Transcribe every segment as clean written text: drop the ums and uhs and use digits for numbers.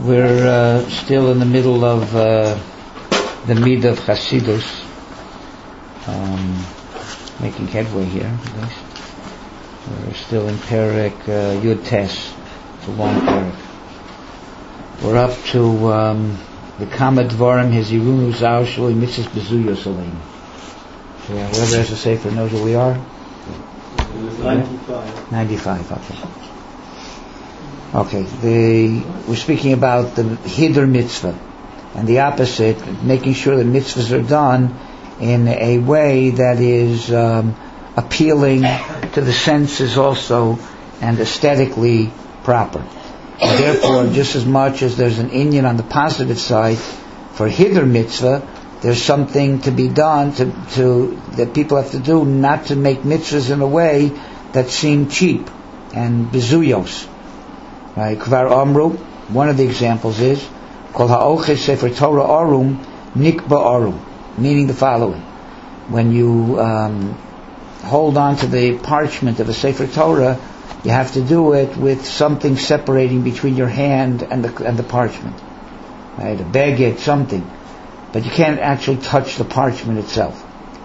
We're still in the middle of the Midah of Chasidus, making headway here at least. We're still in Perek Yud Tes. It's a long Perek. We're up to the Kama Dvarim Hezirunu Zau Shaloi Mitzvahs Bezuyos Aleinu. Yeah, whoever has a sefer knows where we are. 95. Okay. We're speaking about the Hidur Mitzvah and the opposite, making sure that mitzvahs are done in a way that is appealing to the senses also and aesthetically proper. And therefore, just as much as there's an inyan on the positive side for Hidur Mitzvah, there's something to be done to that people have to do, not to make mitzvahs in a way that seem cheap and bezuyos. Right? Kvar Amru, one of the examples is Kol ha'oches sefer Torah arum nikba arum, meaning the following: when you hold on to the parchment of a sefer Torah, you have to do it with something separating between your hand and the parchment, right? A baguette, something, but you can't actually touch the parchment itself.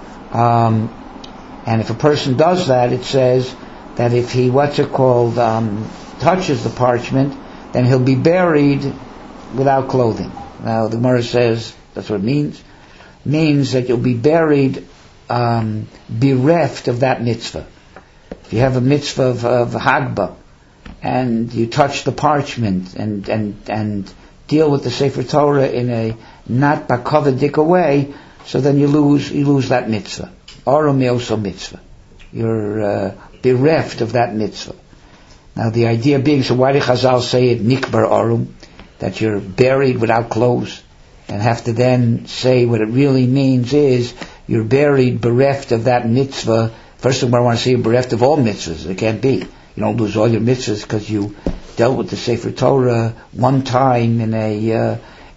And if a person does that, it says that if he touches the parchment, then he'll be buried without clothing. Now the Gemara says that's what it means. It means that you'll be buried bereft of that mitzvah. If you have a mitzvah of Hagbah and you touch the parchment and deal with the Sefer Torah in a not bakavadik way, so then you lose that mitzvah. Arum also mitzvah. You're bereft of that mitzvah. Now the idea being, so why did Chazal say it nikbar arum, that you're buried without clothes, and have to then say what it really means is you're buried bereft of that mitzvah. First of all, I want to say you're bereft of all mitzvahs. It can't be. You don't lose all your mitzvahs because you dealt with the Sefer Torah one time in a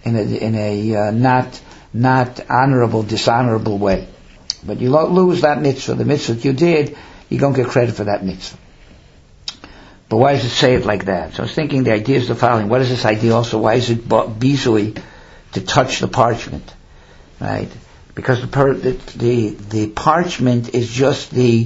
not honorable, dishonorable way. But you don't lose that mitzvah. The mitzvah that you did, you don't get credit for that mitzvah. But why does it say it like that? So I was thinking the idea is the following. What is this idea also? Why is it bizui to touch the parchment? Right? Because the parchment is just the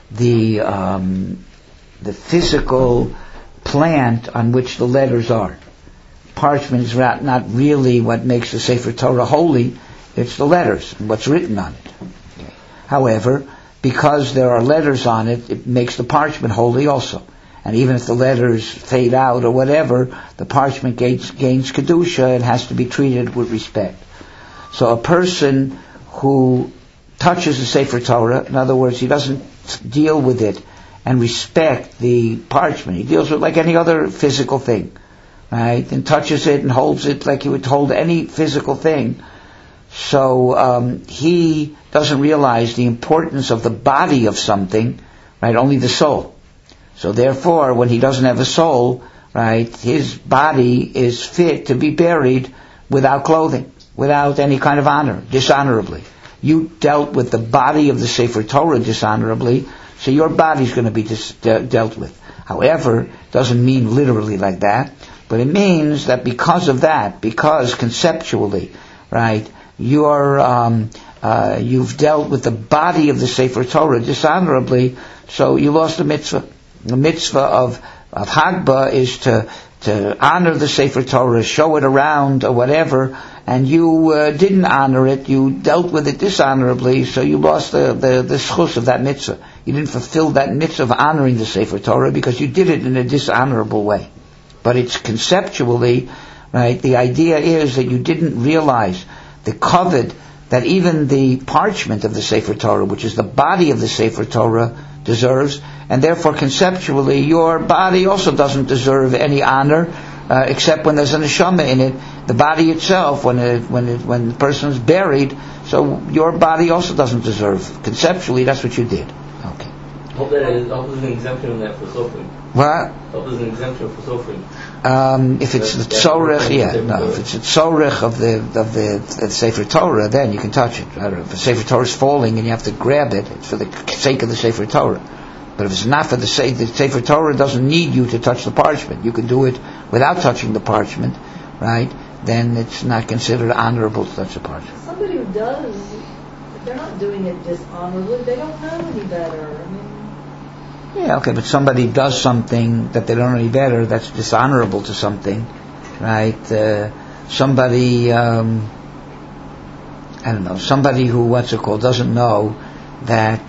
physical plant on which the letters are. Parchment is not really what makes the Sefer Torah holy. It's the letters and what's written on it. Okay. However, because there are letters on it, it makes the parchment holy also. And even if the letters fade out or whatever, the parchment gains kedusha and has to be treated with respect. So a person who touches the Sefer Torah, in other words, he doesn't deal with it and respect the parchment. He deals with it like any other physical thing, right? And touches it and holds it like he would hold any physical thing. So he doesn't realize the importance of the body of something, right? Only the soul. So therefore, when he doesn't have a soul, right, his body is fit to be buried without clothing, without any kind of honor, dishonorably. You dealt with the body of the Sefer Torah dishonorably, so your body's going to be dealt with. However, it doesn't mean literally like that, but it means that because of that, because conceptually, right, you've dealt with the body of the Sefer Torah dishonorably, so you lost the mitzvah. The mitzvah of Hagbah is to honor the Sefer Torah, show it around or whatever, and you didn't honor it, you dealt with it dishonorably, so you lost the schus of that mitzvah. You didn't fulfill that mitzvah of honoring the Sefer Torah because you did it in a dishonorable way. But it's conceptually, right, the idea is that you didn't realize the kavod that even the parchment of the Sefer Torah, which is the body of the Sefer Torah, deserves, and therefore conceptually your body also doesn't deserve any honor except when there's a neshama in it. The body itself, when the person is buried, so your body also doesn't deserve. Conceptually, that's what you did. Okay. Hope there's an exemption on that for suffering. What? Hope there's an exemption for suffering. If it's the tzorech, if it's the tzorech of the Sefer Torah, then you can touch it. If the Sefer Torah is falling and you have to grab it, it's for the sake of the Sefer Torah. But if it's not for the Sefer Torah doesn't need you to touch the parchment. You can do it without touching the parchment, right, then it's not considered honorable to touch the parchment. Somebody who does, if they're not doing it dishonorably, they don't know any better. I mean, yeah, okay, but somebody does something that they don't know any better, that's dishonorable to something, right? Somebody, I don't know, somebody who, doesn't know that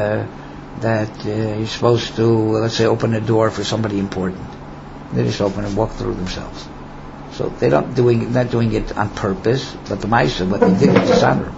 you're supposed to, let's say, open a door for somebody important. They just open and walk through themselves. So they're not doing it on purpose, but the Maisa, what they did is dishonorable.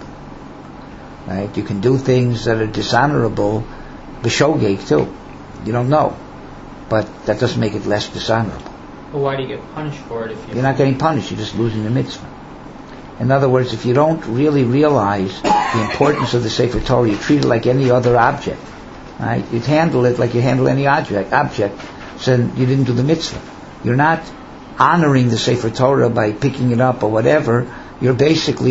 Right? You can do things that are dishonorable, b'shogeg too. You don't know. But that doesn't make it less dishonorable. Well, why do you get punished for it if you're not getting punished, you're just losing the mitzvah. In other words, if you don't really realize the importance of the Sefer Torah, you treat it like any other object. Right? You'd handle it like you handle any object, so you didn't do the mitzvah. You're not honoring the Sefer Torah by picking it up or whatever. You're basically,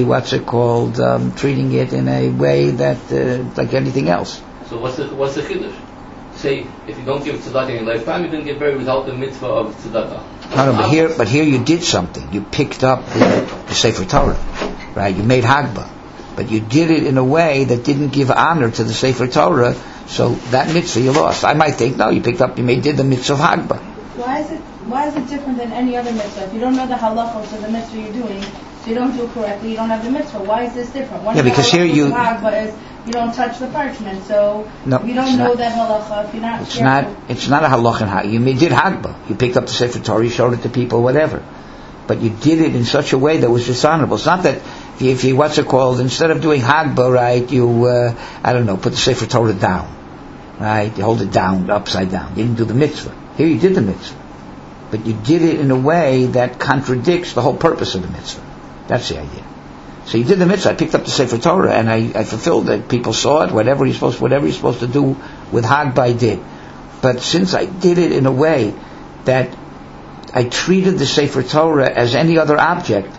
treating it in a way that, like anything else. So what's the chiddush? Say, if you don't give tzedakah in your lifetime, you can get buried without the mitzvah of tzedakah. No, but here you did something. You picked up the Sefer Torah, right? You made Hagbah, but you did it in a way that didn't give honor to the Sefer Torah. So that mitzvah you lost. I might think, no, you did the mitzvah of Hagbah. Why is it different than any other mitzvah? If you don't know the halachos of the mitzvah you're doing, so you don't do it correctly, you don't have the mitzvah. Why is this different? One because here you Hagbah is you don't touch the parchment, so you don't know that halacha. If you're not It's not a halacha in Hagbah. You did Hagbah. You picked up the Sefer Torah, you showed it to people, whatever. But you did it in such a way that was dishonorable. It's not that if you instead of doing Hagbah, right, you put the Sefer Torah down. Right? You hold it down, upside down. You didn't do the mitzvah. Here you did the mitzvah. But you did it in a way that contradicts the whole purpose of the mitzvah. That's the idea. So you did the mitzvah. I picked up the Sefer Torah and I fulfilled it. People saw it. Whatever you're supposed to do with Hagbah, I did. But since I did it in a way that I treated the Sefer Torah as any other object,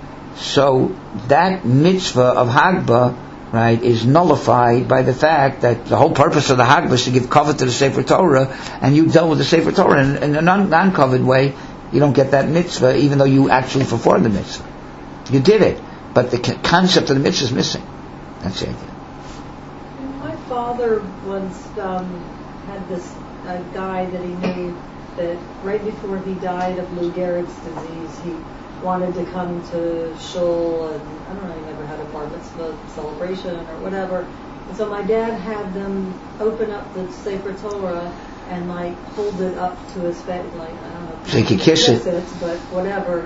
so that mitzvah of Hagbah, right, is nullified by the fact that the whole purpose of the Hagbah is to give cover to the Sefer Torah, and you dealt with the Sefer Torah in a non-covered way. You don't get that mitzvah, even though you actually performed the mitzvah. You did it, but the concept of the mitzvah is missing. That's the idea. My father once had this guy that he knew that right before he died of Lou Gehrig's disease, he wanted to come to shul, and I don't know, he never had a bar mitzvah celebration or whatever. And so my dad had them open up the Sefer Torah and hold it up to his face, I don't know. So he could kiss it. But whatever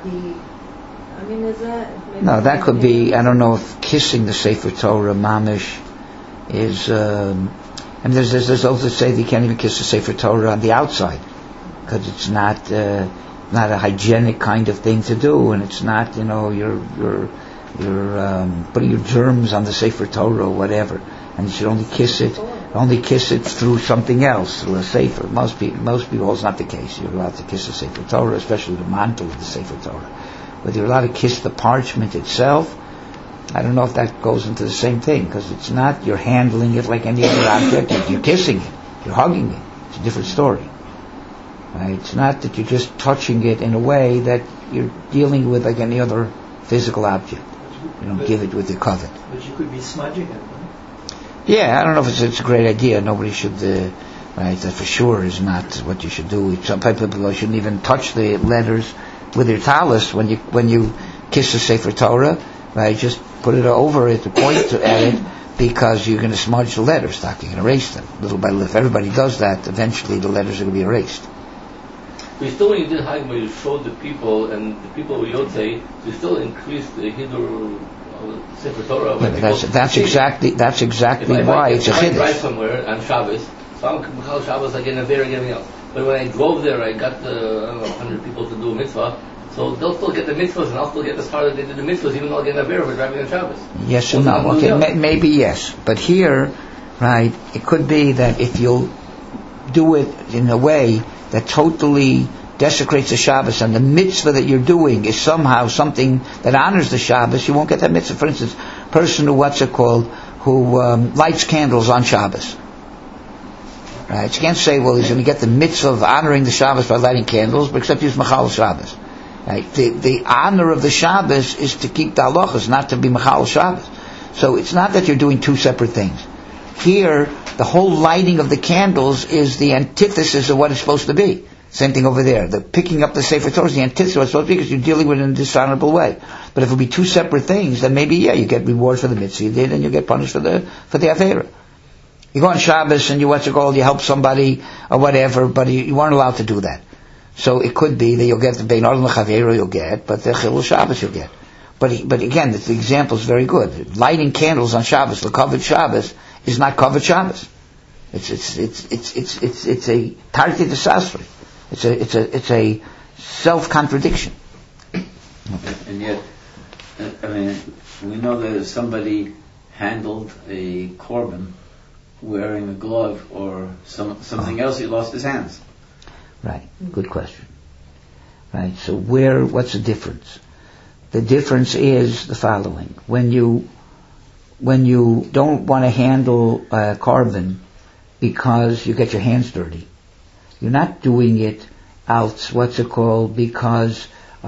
is that? No, that could be. I don't know if kissing the Sefer Torah mamish is. There's those that say that you can't even kiss the Sefer Torah on the outside because it's not a hygienic kind of thing to do, and it's not, you're putting your germs on the Sefer Torah or whatever, and you should only kiss it through something else, through a Sefer. Most people, it's not the case. You're allowed to kiss the Sefer Torah, especially the mantle of the Sefer Torah. Whether you're allowed to kiss the parchment itself, I don't know if that goes into the same thing, because it's not, you're handling it like any other object, you're kissing it, you're hugging it. It's a different story. Right? It's not that you're just touching it in a way that you're dealing with like any other physical object. You don't give it with your covet. But you could be smudging it, right? Yeah, I don't know if it's a great idea. Nobody should, right, that for sure is not what you should do. Some people shouldn't even touch the letters with your talus when you kiss the Sefer Torah, right? Just put it over it, point at it, because you're going to smudge the letters. You're going to erase them little by little. If everybody does that, eventually the letters are going to be erased. But still, when you did Hagbah, you showed the people, and the people were Yotzei, you still increased the Hidur of Sefer Torah. Yeah, that's exactly why it's a chiddush. If I drive somewhere on Shabbos, so I'm Michal Shabbos, I get a beer and everything else. But when I drove there, I got 100 people to do a mitzvah, so they'll still get the mitzvahs, and I'll still get the start that they did the mitzvahs, even though I'll get a beer for driving on Shabbos. Yes or no? Okay, maybe yes. But here, right, it could be that if you'll do it in a way that totally desecrates the Shabbos, and the mitzvah that you're doing is somehow something that honors the Shabbos, you won't get that mitzvah. For instance, person who lights candles on Shabbos. Right? You can't say, well, he's going to get the mitzvah of honoring the Shabbos by lighting candles, but except he's Machal Shabbos. Right? The honor of the Shabbos is to keep the halachas, not to be mechal Shabbos. So it's not that you're doing two separate things. Here, the whole lighting of the candles is the antithesis of what it's supposed to be. Same thing over there. The picking up the Sefer Torah is the antithesis of what it's supposed to be because you're dealing with it in a dishonorable way. But if it would be two separate things, then maybe, you get rewards for the mitzvah you did and you get punished for the Avera. You go on Shabbos and you help somebody or whatever, but you weren't allowed to do that. So it could be that you'll get the Bein Adam L'Chavero you'll get, but the Chilul Shabbos you'll get. But again, the example is very good. Lighting candles on Shabbos, the covered Shabbos, is not covered Shabbos. It's a tarti desastre. It's a self-contradiction. And yet, we know that if somebody handled a korban wearing a glove or something else, he lost his hands. Right. Good question. Right. So what's the difference? The difference is the following. When you don't want to handle korban because you get your hands dirty, you're not doing it out, because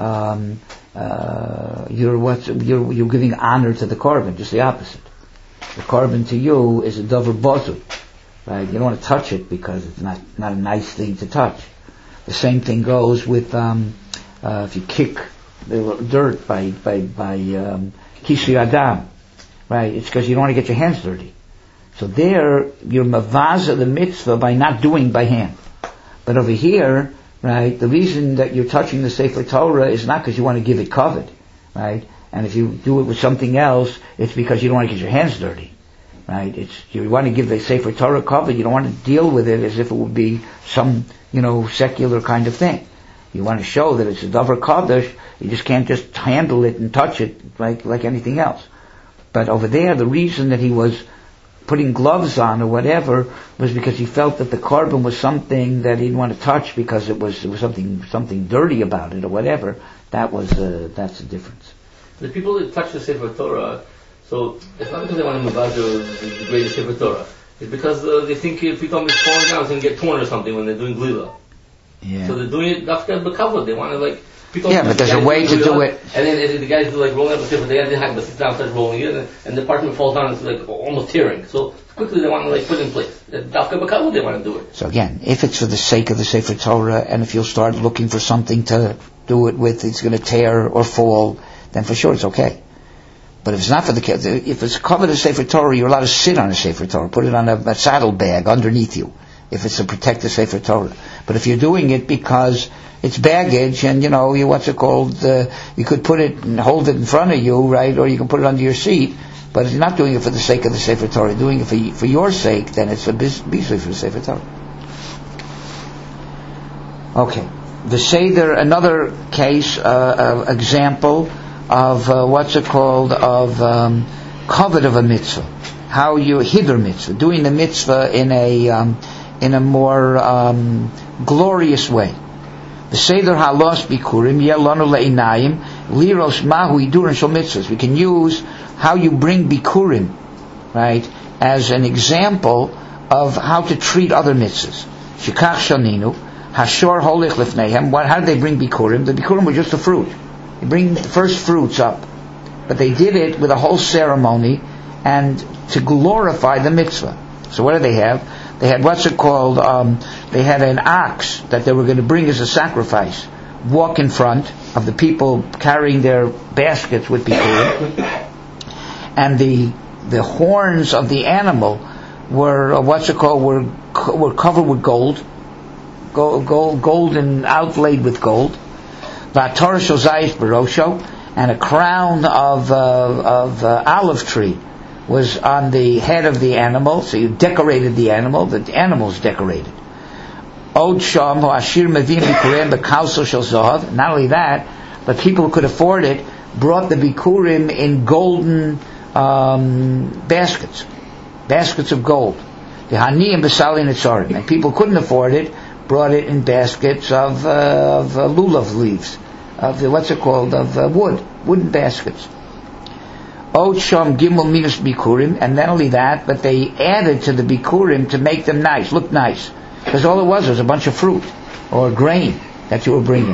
you're giving honor to the korban, just the opposite. The korban to you is a davar bozui, right? You don't want to touch it because it's not a nice thing to touch. The same thing goes with if you kick the dirt by kisui adam, right? It's because you don't want to get your hands dirty. So there, you're mavaza the mitzvah by not doing by hand. But over here, right, the reason that you're touching the Sefer Torah is not because you want to give it covet, right? And if you do it with something else, it's because you don't want to get your hands dirty, right? You want to give the Sefer Torah covet, you don't want to deal with it as if it would be some, secular kind of thing. You want to show that it's a davar kadosh, you just can't just handle it and touch it like anything else. But over there, the reason that he was putting gloves on or whatever was because he felt that the korban was something that he didn't want to touch because it was something dirty about it or whatever. That's the difference. The people that touch the Sefer Torah, so it's not because they want to move out the greatest Sefer Torah. It's because they think if it's falling down, it's going to get torn or something when they're doing glila. Yeah. So they're doing it dafka b'kavod. They want to but there's a way to do it. And then the guys do rolling up the Sefer, they have the sit down, start rolling it, and the parchment falls down. It's almost tearing. So quickly they want to put it in place. Dafka b'kavod, they want to do it. So again, if it's for the sake of the Sefer Torah, and if you'll start looking for something to do it with, it's going to tear or fall, then for sure it's okay. But if it's not if it's covered a Sefer Torah, you're allowed to sit on a Sefer Torah, put it on a saddlebag underneath you, if it's to protect the Sefer Torah. But if you're doing it because it's baggage, and you could put it and hold it in front of you, right, or you can put it under your seat. But if you're not doing it for the sake of the Sefer Torah, you're doing it for your sake, then it's a bisui for the Sefer Torah. Okay, the Seder, another case, example of covet of a mitzvah, how you hider mitzvah, doing the mitzvah in a more glorious way. The Seder halos bikurim yelanu le'inayim liros mahu idurin shel mitzvahs. We can use how you bring bikurim, right, as an example of how to treat other mitzvahs. Shikach shaninu hashor holich lifneihem. How did they bring bikurim? The bikurim were just a fruit. They bring the first fruits up, but they did it with a whole ceremony and to glorify the mitzvah. So what do they have? They had they had an ox that they were going to bring as a sacrifice, walk in front of the people carrying their baskets with bikurim, and the horns of the animal were were covered with gold and outlaid with gold. V'atorah shel zayis barosho, and a crown of olive tree was on the head of the animal, so you decorated the animal's decorated. Od sham ho ashir mevim bikurim b'kalso shel zahav. Not only that, but people who could afford it brought the bikurim in golden baskets of gold. The haniyim b'salin etzarim, and people who couldn't afford it brought it in baskets of lulav leaves, of wooden baskets. Od sham gimel minus bikurim, and not only that, but they added to the bikurim to make them look nice, because all it was a bunch of fruit or grain that you were bringing.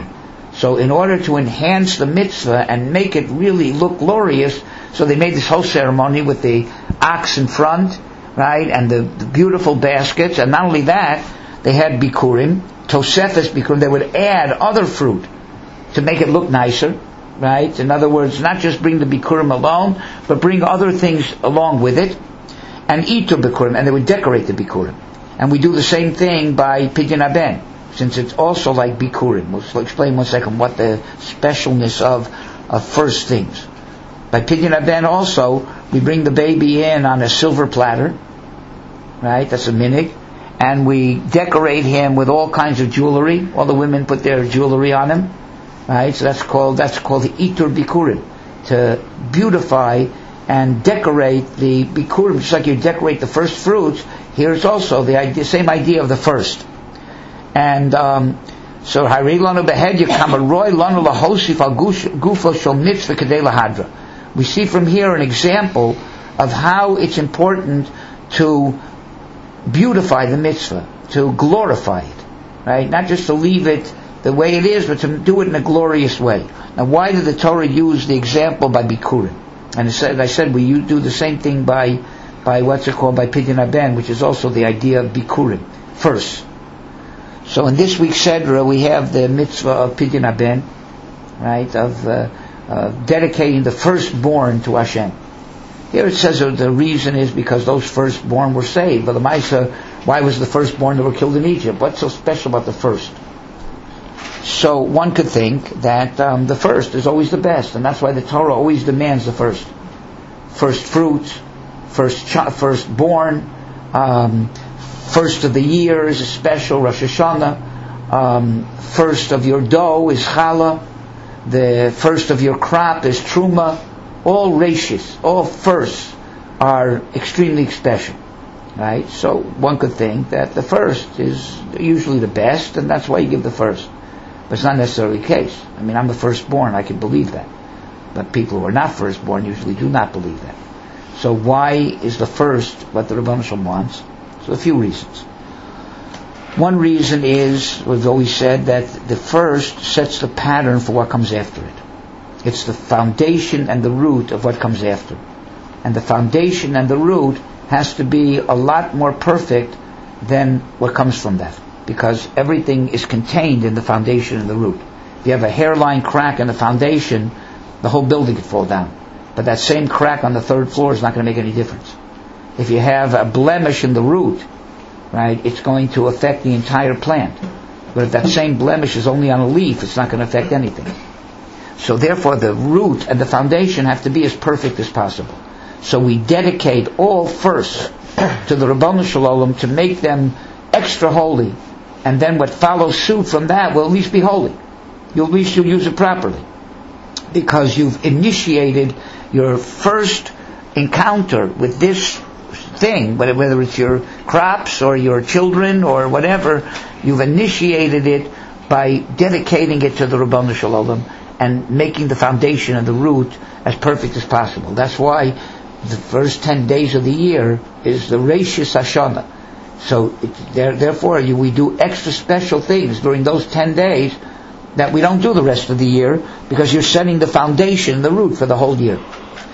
So in order to enhance the mitzvah and make it really look glorious, so they made this whole ceremony with the ox in front, right, and the beautiful baskets, and not only that, they had bikurim, tosefes bikurim. They would add other fruit to make it look nicer, right? In other words, not just bring the bikurim alone, but bring other things along with it, and itur bikurim, and they would decorate the bikurim. And we do the same thing by Pidyon Haben, since it's also like bikurim. We'll explain one second what the specialness of first things. By Pidyon Haben also, we bring the baby in on a silver platter, right? That's a minig. And we decorate him with all kinds of jewelry. All the women put their jewelry on him, right? So that's called the itur bikurim, to beautify and decorate the bikurim, just like you decorate the first fruits. Here's also the same idea of the first. And so Hari lanu behedya kamaroy lanu lahosif al gufo shel mitzvah kedei lahadra. We see from here an example of how it's important to beautify the mitzvah, to glorify it, right? Not just to leave it the way it is, but to do it in a glorious way. Now, why did the Torah use the example by bikurim? And as I said, we do the same thing by what's it called, by Pidyon Haben, which is also the idea of bikurim, first. So in this week's Sedra, we have the mitzvah of Pidyon Haben, right, of dedicating the firstborn to Hashem. Here it says that the reason is because those firstborn were saved. But the Maisa, why was the firstborn that were killed in Egypt? What's so special about the first? So one could think that the first is always the best, and that's why the Torah always demands the first. First fruits, firstborn, first of the year is a special, Rosh Hashanah, first of your dough is challah, the first of your crop is truma. All rashis, all firsts are extremely special, right? So one could think that the first is usually the best, and that's why you give the first. But it's not necessarily the case. I mean, I'm the firstborn, I can believe that. But people who are not firstborn usually do not believe that. So why is the first what the Rebbeinu Shalom wants? So a few reasons. One reason is, we've always said, that the first sets the pattern for what comes after it. It's the foundation and the root of what comes after. And the foundation and the root has to be a lot more perfect than what comes from that. Because everything is contained in the foundation and the root. If you have a hairline crack in the foundation, the whole building could fall down. But that same crack on the third floor is not going to make any difference. If you have a blemish in the root, right, it's going to affect the entire plant. But if that same blemish is only on a leaf, it's not going to affect anything. So therefore the root and the foundation have to be as perfect as possible. So we dedicate all first to the Rebbeinu Shalom to make them extra holy, and then what follows suit from that will at least be holy. At least you'll use it properly. Because you've initiated your first encounter with this thing, whether it's your crops or your children or whatever, you've initiated it by dedicating it to the Rebbeinu Shalom and making the foundation and the root as perfect as possible. That's why the first 10 days of the year is the Reishis Hashanah. So therefore we do extra special things during those 10 days that we don't do the rest of the year, because you're setting the foundation, the root for the whole year.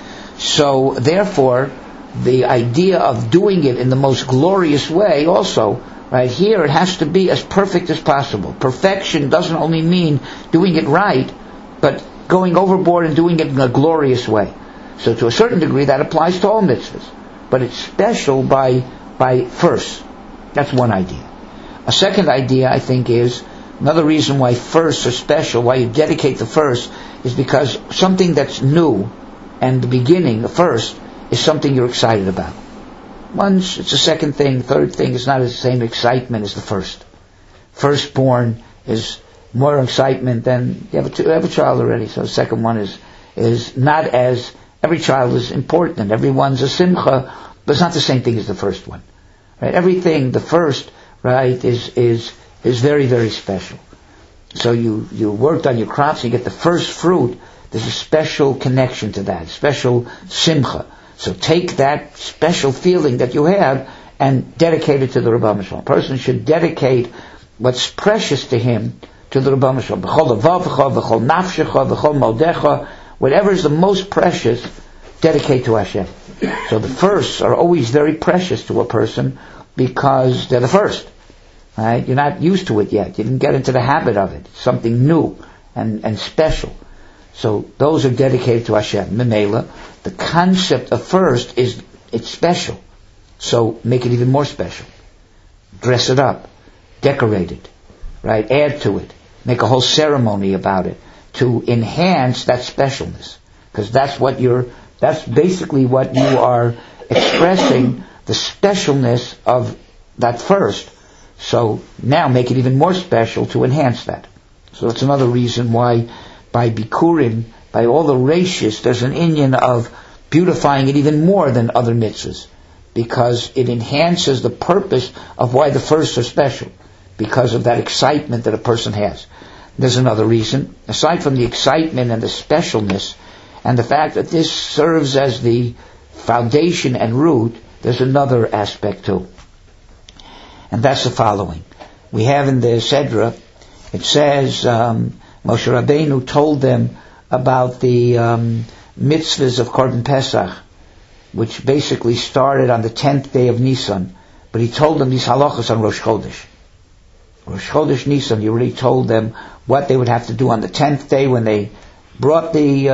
So therefore the idea of doing it in the most glorious way also, right here, it has to be as perfect as possible. Perfection doesn't only mean doing it right, but going overboard and doing it in a glorious way. So to a certain degree that applies to all mitzvahs. But it's special by first. That's one idea. A second idea, I think, is another reason why firsts are special, why you dedicate the first, is because something that's new and the beginning, the first, is something you're excited about. Once it's a second thing, third thing, it's not the same excitement as the first. Firstborn is more excitement than you have a child already. So the second one is not as, every child is important, everyone's a simcha, but it's not the same thing as the first one. Right? Everything, the first, right, is very, very special. So you worked on your crops, you get the first fruit, there's a special connection to that, special simcha. So take that special feeling that you have and dedicate it to the Rebbeinu Shalom. A person should dedicate what's precious to him to to the Rebbeinu Shalom. B'chol levavecha, v'chol nafshecha, v'chol moldecha, whatever is the most precious, dedicate to Hashem. So the firsts are always very precious to a person because they're the first. Right? You're not used to it yet. You didn't get into the habit of it. It's something new and special. So those are dedicated to Hashem. Memela, the concept of first is it's special. So make it even more special. Dress it up. Decorate it. Right? Add to it. Make a whole ceremony about it to enhance that specialness. Because that's basically what you are expressing, the specialness of that first. So now make it even more special to enhance that. So that's another reason why by Bikurim, by all the rashis, there's an inyan of beautifying it even more than other mitzvahs. Because it enhances the purpose of why the firsts are special. Because of that excitement that a person has. There's another reason. Aside from the excitement and the specialness, and the fact that this serves as the foundation and root, there's another aspect too. And that's the following. We have in the Sedra, it says, Moshe Rabbeinu told them about the mitzvahs of Korban Pesach, which basically started on the 10th day of Nisan. But he told them these halachas on Rosh Chodesh. Rosh Chodesh Nisan, he already told them what they would have to do on the 10th day when they bought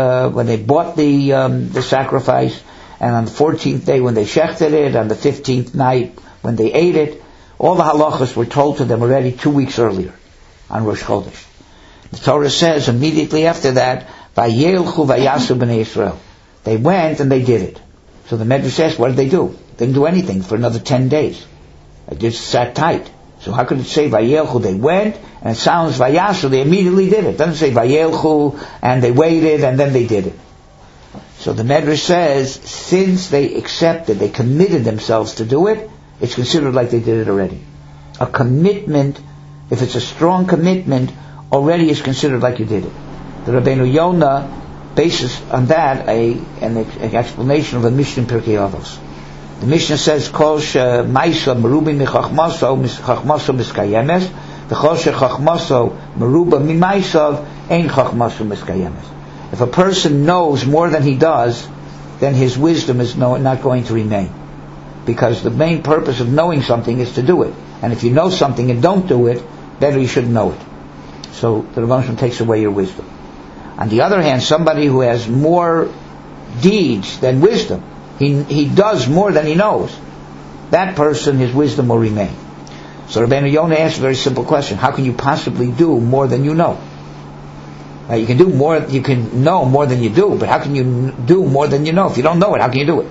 the sacrifice, and on the 14th day when they shechted it, on the 15th night when they ate it. All the halachas were told to them already 2 weeks earlier on Rosh Chodesh. The Torah says immediately after that, Vayelchu vayasu b'nei Yisrael. They went and they did it. So the Medrash says, what did they do? They didn't do anything for another 10 days. They just sat tight. So how could it say Vayelchu? They went, and it sounds Vayasu, they immediately did it. It doesn't say Vayelchu, and they waited, and then they did it. So the Medrash says, since they accepted, they committed themselves to do it, it's considered like they did it already. A commitment, if it's a strong commitment, already is considered like you did it. The Rabbeinu Yonah bases on that an explanation of a Mishnah in Pirkei Avos. The Mishnah says, Kol she'maisa meruba michachmaso miskayemes, v'chol she'chachmaso meruba mimaisav ein chachmaso miskayemes. If a person knows more than he does, then his wisdom is not going to remain. Because the main purpose of knowing something is to do it. And if you know something and don't do it, better you should know it. So the Rebbeinu Shalom takes away your wisdom. On the other hand, somebody who has more deeds than wisdom, he does more than he knows, that person, his wisdom will remain. So Rabbeinu Yonah asked a very simple question. How can you possibly do more than you know? You can do more, you can know more than you do, but how can you do more than you know? If you don't know it, how can you do it?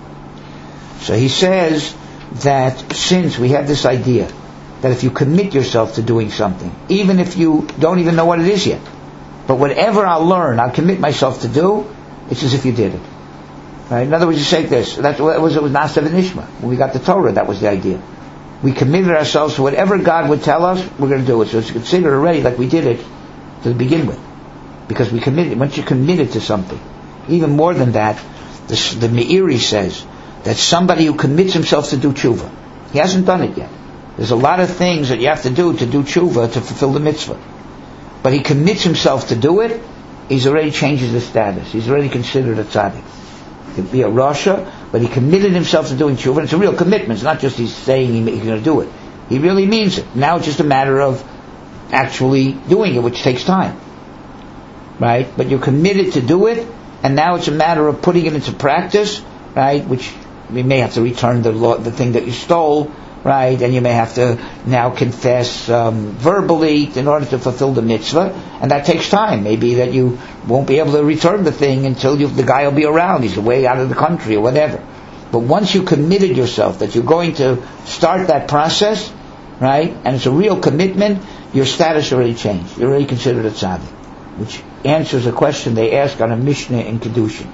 So he says that since we have this idea that if you commit yourself to doing something, even if you don't even know what it is yet, but whatever I'll learn, I'll commit myself to do, it's as if you did it. Right? In other words, you say this. That's what it was Nasav and Ishma. When we got the Torah, that was the idea. We committed ourselves to whatever God would tell us, we're going to do it. So it's considered already like we did it to begin with. Because we committed. Once you're committed to something. Even more than that, the Meiri says that somebody who commits himself to do tshuva, he hasn't done it yet. There's a lot of things that you have to do tshuva to fulfill the mitzvah. But he commits himself to do it, he's already changed his status. He's already considered a tzaddik. He could be a rasha, but he committed himself to doing tshuva, and it's a real commitment. It's not just he's saying he's going to do it. He really means it. Now it's just a matter of actually doing it, which takes time. Right? But you're committed to do it, and now it's a matter of putting it into practice, right? Which you may have to return the thing that you stole, right? And you may have to now confess verbally in order to fulfill the mitzvah, and that takes time. Maybe that you won't be able to return the thing until the guy will be around. He's away out of the country or whatever. But once you committed yourself that you're going to start that process, right? And it's a real commitment, your status already changed. You're already considered a tzaddik, which answers a question they ask on a Mishnah in Kedushin.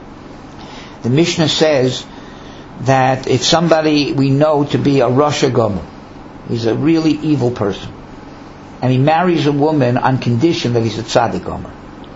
The Mishnah says that if somebody we know to be a Rasha Gomer, he's a really evil person, and he marries a woman on condition that he's a Tzaddik Gomer.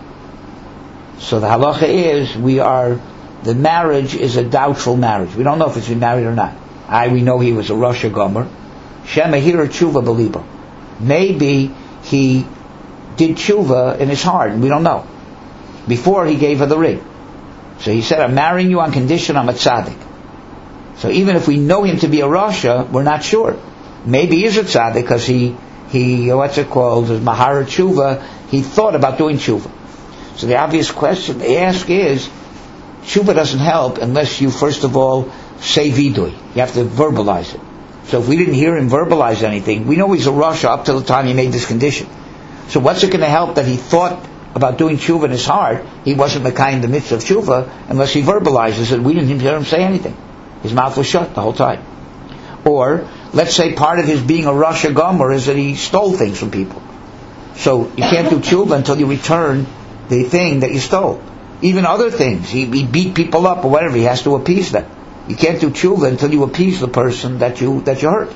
So the halacha is the marriage is a doubtful marriage. We don't know if it's been married or not. We know he was a Rasha Gomer. Shema Hira Tshuva Belibo. Maybe he did tshuva in his heart, and we don't know. Before he gave her the ring. So he said, I'm marrying you on condition I'm a tzaddik. So even if we know him to be a rasha, we're not sure. Maybe he is a tzaddik because he what's it called, Mahara tshuva, he thought about doing tshuva. So the obvious question they ask is, tshuva doesn't help unless you first of all say vidui. You have to verbalize it. So if we didn't hear him verbalize anything, we know he's a rasha up till the time he made this condition. So what's it going to help that he thought about doing tshuva in his heart? He wasn't Mekayim the mitzvah of tshuva unless he verbalizes it. We didn't hear him say anything. His mouth was shut the whole time. Or, let's say part of his being a rasha gomer is that he stole things from people. So you can't do tshuva until you return the thing that you stole. Even other things, he beat people up or whatever, he has to appease them. You can't do tshuva until you appease the person that you hurt.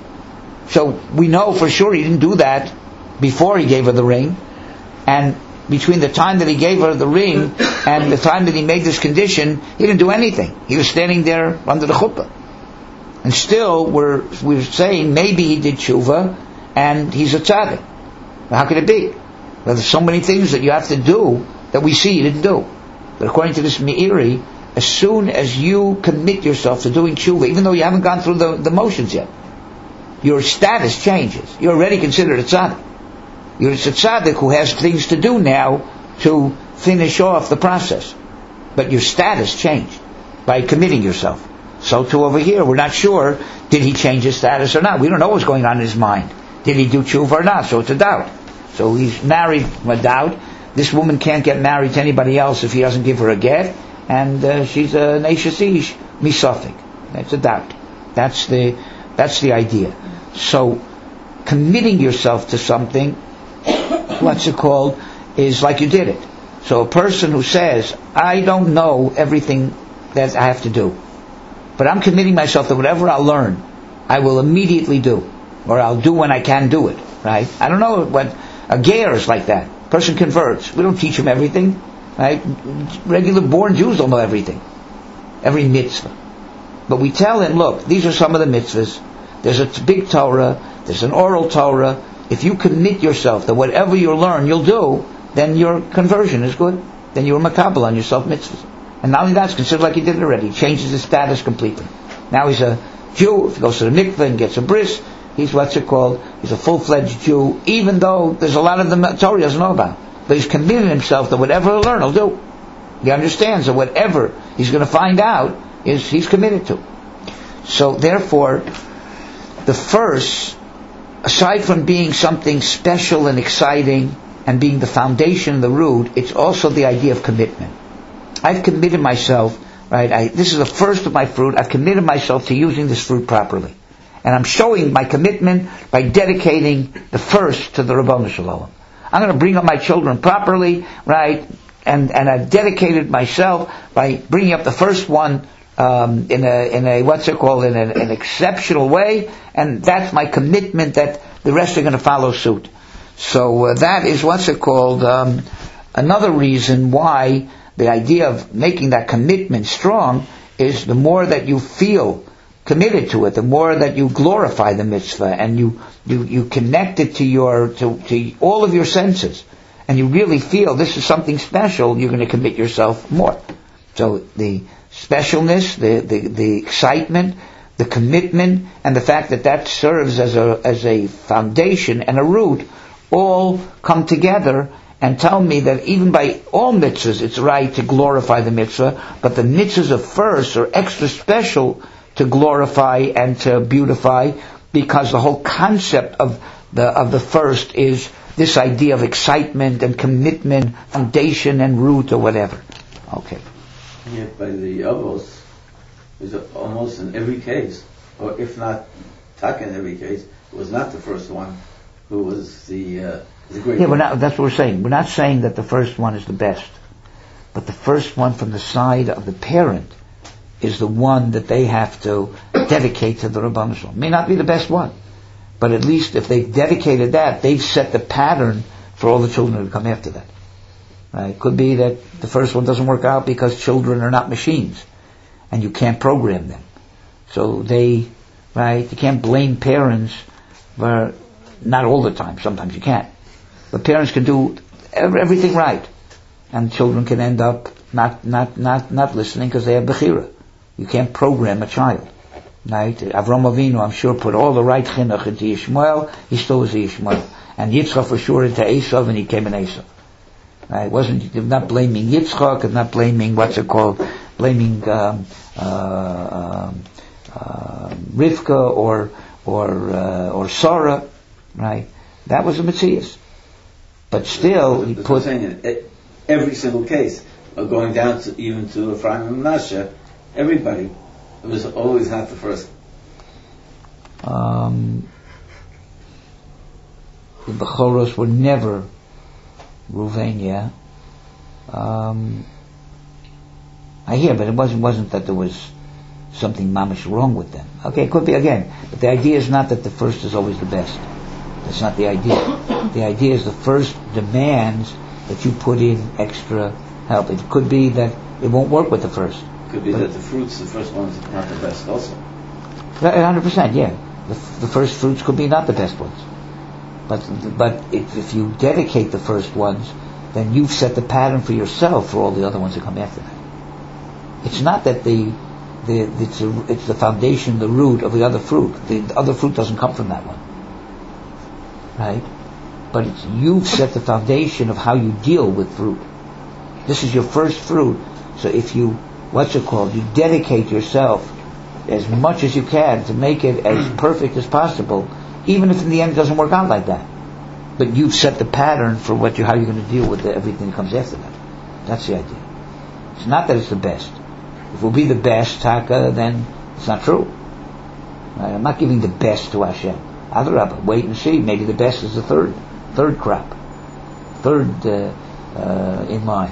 So we know for sure he didn't do that before he gave her the ring, and between the time that he gave her the ring and the time that he made this condition, he didn't do anything. He was standing there under the chuppah. And still, we're saying maybe he did tshuva and he's a tzaddik. How could it be? Well, there's so many things that you have to do that we see he didn't do. But according to this Meiri, as soon as you commit yourself to doing tshuva, even though you haven't gone through the motions yet, your status changes. You're already considered a tzaddik. You're a tzaddik who has things to do now to finish off the process. But your status changed by committing yourself. So too over here, we're not sure, did he change his status or not? We don't know what's going on in his mind. Did he do tshuva or not? So it's a doubt. So he's married from a doubt. This woman can't get married to anybody else if he doesn't give her a get. And she's a neishes ish misafik. That's a doubt. That's the idea. So committing yourself to something, what's it called, is like you did it. So a person who says, I don't know everything that I have to do, but I'm committing myself that whatever I'll learn, I will immediately do, or I'll do when I can do it, right? I don't know what a ger is like that. Person converts. We don't teach him everything, right? Regular born Jews don't know everything, every mitzvah. But we tell him, look, these are some of the mitzvahs. There's a big Torah, there's an oral Torah. If you commit yourself that whatever you learn, you'll do, then your conversion is good. Then you're makabel on yourself mitzvahs. And not only that, it's considered like he did it already. He changes his status completely. Now he's a Jew. If he goes to the mikveh and gets a bris, he's what's it called? He's a full-fledged Jew, even though there's a lot of the Torah he doesn't know about. But he's committed himself that whatever he'll learn, he'll do. He understands that whatever he's going to find out is he's committed to. So therefore, the first, aside from being something special and exciting and being the foundation, the root, it's also the idea of commitment. I've committed myself, right? This is the first of my fruit. I've committed myself to using this fruit properly. And I'm showing my commitment by dedicating the first to the Ribono Shel Olam. I'm going to bring up my children properly, right? And I've dedicated myself by bringing up the first one in a what's it called, in an exceptional way, and that's my commitment that the rest are going to follow suit. So that is what's it called, another reason why the idea of making that commitment strong is the more that you feel committed to it, the more that you glorify the mitzvah and you connect it to all of your senses, and you really feel this is something special, you're going to commit yourself more. So the specialness, the excitement, the commitment, and the fact that serves as a foundation and a root, all come together and tell me that even by all mitzvahs it's right to glorify the mitzvah, but the mitzvahs of first are extra special to glorify and to beautify, because the whole concept of the first is this idea of excitement and commitment, foundation and root or whatever. Okay. Yet by the Avos, is almost in every case, or if not in every case, it was not the first one who was the great one. That's what we're saying. We're not saying that the first one is the best, but the first one from the side of the parent is the one that they have to dedicate to the Ribono Shel Olam. May not be the best one, but at least if they've dedicated that, they've set the pattern for all the children to come after that. Right? It could be that the first one doesn't work out because children are not machines, and you can't program them. So you can't blame parents for, not all the time, sometimes you can't. The parents can do everything right, and children can end up not listening because they have bechira. You can't program a child, right? Avram Avinu, I'm sure, put all the right chinuch into Yishmael. He still was a Yishmael, and Yitzchak for sure into Esav, and he came in Esav. Right? You're not blaming Yitzchak, and not blaming blaming Rivka or Sarah, right? That was a Metzias. But still, he put every single case, going down to even to Ephraim and Manasseh, everybody, it was always not the first. The Bechoros were never Ruvain, yeah. I hear, but it wasn't that there was something mamish wrong with them. Okay, it could be again, but the idea is not that the first is always the best. That's not the idea. The idea is the first demands that you put in extra help. It could be that it won't work with the first. It could be that the fruits, the first one's not the best also. 100%, yeah. The first fruits could be not the best ones. But if you dedicate the first ones, then you've set the pattern for yourself for all the other ones that come after that. It's not that it's the foundation, the root of the other fruit. The other fruit doesn't come from that one, right? But you've set the foundation of how you deal with fruit. This is your first fruit. So if you, you dedicate yourself as much as you can to make it as perfect as possible, even if in the end it doesn't work out like that. But you've set the pattern for how you're going to deal with everything that comes after that. That's the idea. It's not that it's the best. If it will be the best, Taka, then it's not true. Right? I'm not giving the best to Hashem. Adarabah, wait and see. Maybe the best is the third crop, third in line.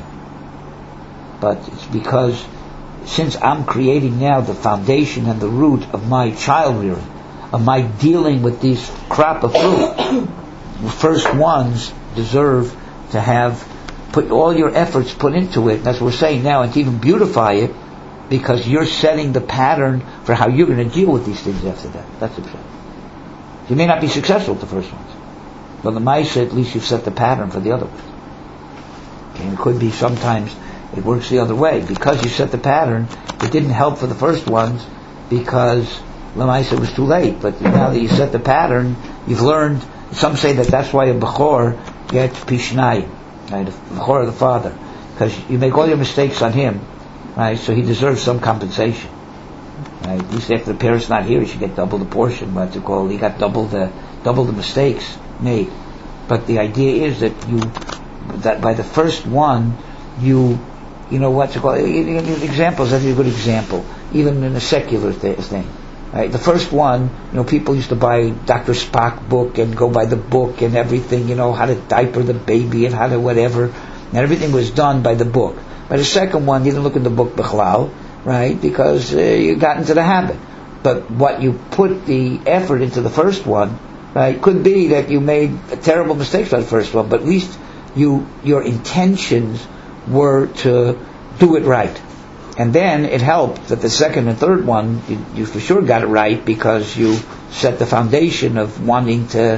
But it's because since I'm creating now the foundation and the root of my child rearing, of my dealing with these crop of fruit, the first ones deserve to have put all your efforts put into it. That's what we're saying now, and to even beautify it, because you're setting the pattern for how you're going to deal with these things after that. That's the truth. You may not be successful with the first ones, but the Maisa, at least you've set the pattern for the other ones. Okay, and it could be sometimes it works the other way. Because you set the pattern, it didn't help for the first ones because the Maisa was too late. But now that you set the pattern, you've learned. Some say that's why a Bechor gets Pishnai, right? The Bechor of the father, because you make all your mistakes on him, right? So he deserves some compensation, right? At least after the parent's not here, he should get double the portion. What's it called? He got double the mistakes made. But the idea is that by the first one, you know what's it called? Examples. That's a good example, even in a secular thing. Right? The first one, people used to buy Dr. Spock book and go by the book and everything, how to diaper the baby and how to whatever, and everything was done by the book. By the second one, you didn't look in the book bichlal, right? Because you got into the habit. But what you put the effort into the first one, right? Could be that you made terrible mistakes by the first one, but at least your intentions were to do it right. And then it helped that the second and third one, you for sure got it right because you set the foundation of wanting to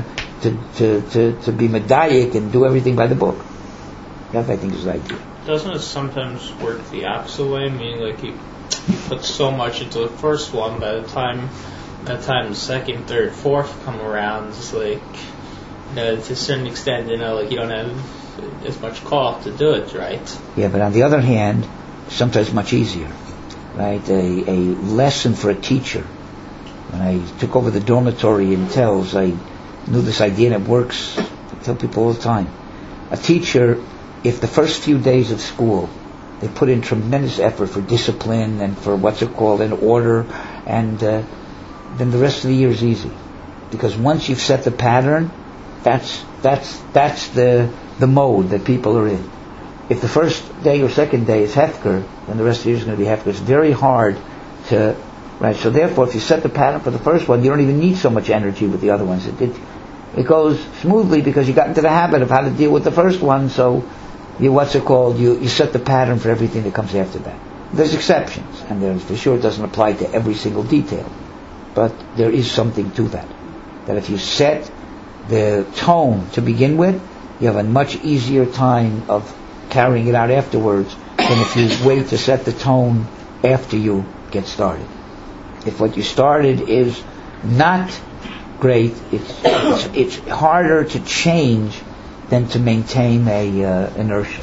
be medayik and do everything by the book. That I think is the idea. Doesn't it sometimes work the opposite way? Meaning, like you put so much into the first one, by the time the second, third, fourth come around, it's like, to a certain extent, like you don't have as much call to do it, right? Yeah, but on the other hand, sometimes much easier, right? A lesson for a teacher. When I took over the dormitory in Telz, I knew this idea, and it works. I tell people all the time. A teacher, if the first few days of school they put in tremendous effort for discipline and for and order, and then the rest of the year is easy, because once you've set the pattern, that's the mode that people are in. If the first day or second day is hefker, then the rest of the year is going to be hefker. It's very hard to, right? So therefore, if you set the pattern for the first one, you don't even need so much energy with the other ones. It goes smoothly because you got into the habit of how to deal with the first one. So you set the pattern for everything that comes after that. There's exceptions, and there's for sure it doesn't apply to every single detail, but there is something to that. That if you set the tone to begin with, you have a much easier time of carrying it out afterwards than if you wait to set the tone after you get started. If what you started is not great, it's harder to change than to maintain a inertia.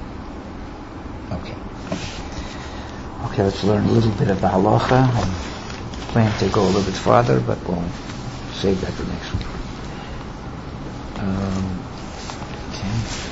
Okay, let's learn a little bit of the halacha. I plan to go a little bit farther, but we'll save that for next week. Okay.